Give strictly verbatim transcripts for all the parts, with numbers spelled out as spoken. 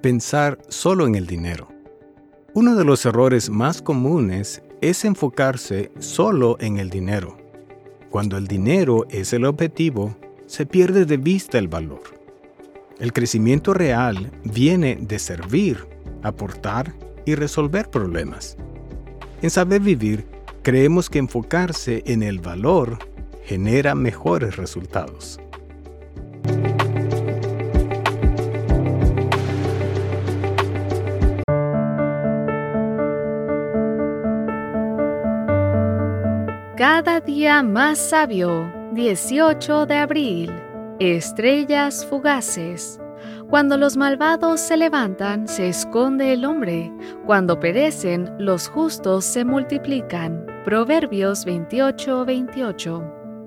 pensar solo en el dinero. Uno de los errores más comunes es enfocarse solo en el dinero. Cuando el dinero es el objetivo, se pierde de vista el valor. El crecimiento real viene de servir, aportar y resolver problemas. En Saber Vivir, creemos que enfocarse en el valor genera mejores resultados. Cada día más sabio, dieciocho de abril. Estrellas fugaces. Cuando los malvados se levantan, se esconde el hombre. Cuando perecen, los justos se multiplican. Proverbios veintiocho veintiocho.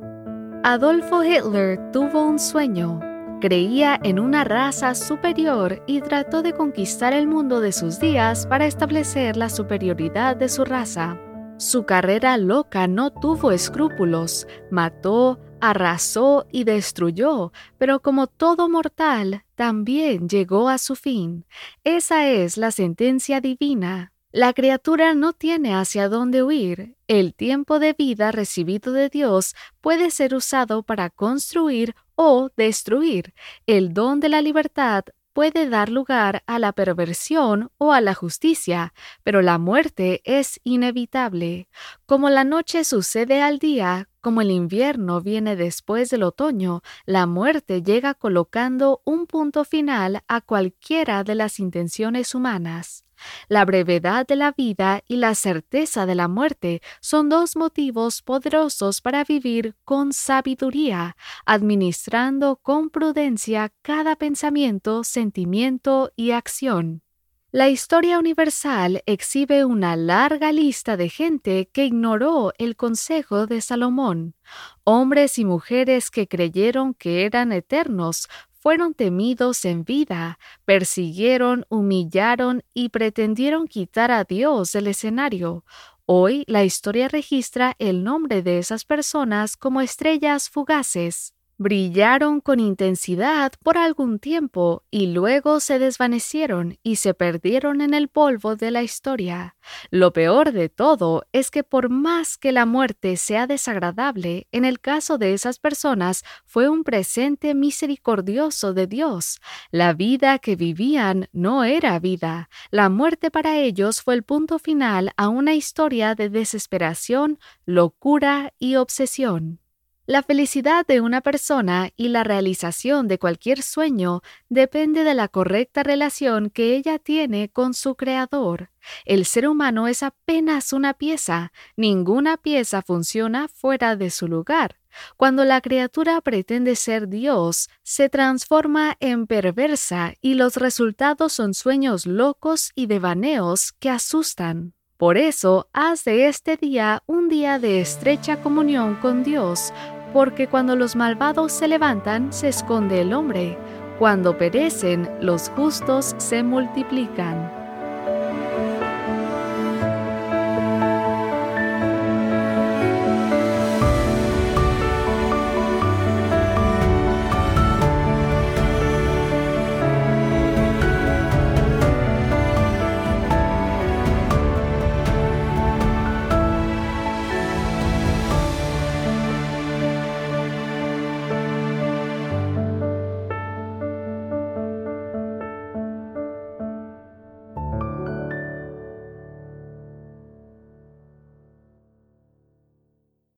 Adolfo Hitler tuvo un sueño. Creía en una raza superior y trató de conquistar el mundo de sus días para establecer la superioridad de su raza. Su carrera loca no tuvo escrúpulos, mató, arrasó y destruyó, pero como todo mortal, también llegó a su fin. Esa es la sentencia divina. La criatura no tiene hacia dónde huir. El tiempo de vida recibido de Dios puede ser usado para construir o destruir. El don de la libertad puede dar lugar a la perversión o a la justicia, pero la muerte es inevitable. Como la noche sucede al día, como el invierno viene después del otoño, la muerte llega colocando un punto final a cualquiera de las intenciones humanas. La brevedad de la vida y la certeza de la muerte son dos motivos poderosos para vivir con sabiduría, administrando con prudencia cada pensamiento, sentimiento y acción. La historia universal exhibe una larga lista de gente que ignoró el consejo de Salomón. Hombres y mujeres que creyeron que eran eternos fueron temidos en vida, persiguieron, humillaron y pretendieron quitar a Dios del escenario. Hoy la historia registra el nombre de esas personas como estrellas fugaces. Brillaron con intensidad por algún tiempo y luego se desvanecieron y se perdieron en el polvo de la historia. Lo peor de todo es que por más que la muerte sea desagradable, en el caso de esas personas fue un presente misericordioso de Dios. La vida que vivían no era vida. La muerte para ellos fue el punto final a una historia de desesperación, locura y obsesión. La felicidad de una persona y la realización de cualquier sueño depende de la correcta relación que ella tiene con su Creador. El ser humano es apenas una pieza. Ninguna pieza funciona fuera de su lugar. Cuando la criatura pretende ser Dios, se transforma en perversa y los resultados son sueños locos y devaneos que asustan. Por eso, haz de este día un día de estrecha comunión con Dios, porque cuando los malvados se levantan, se esconde el hombre. Cuando perecen, los justos se multiplican.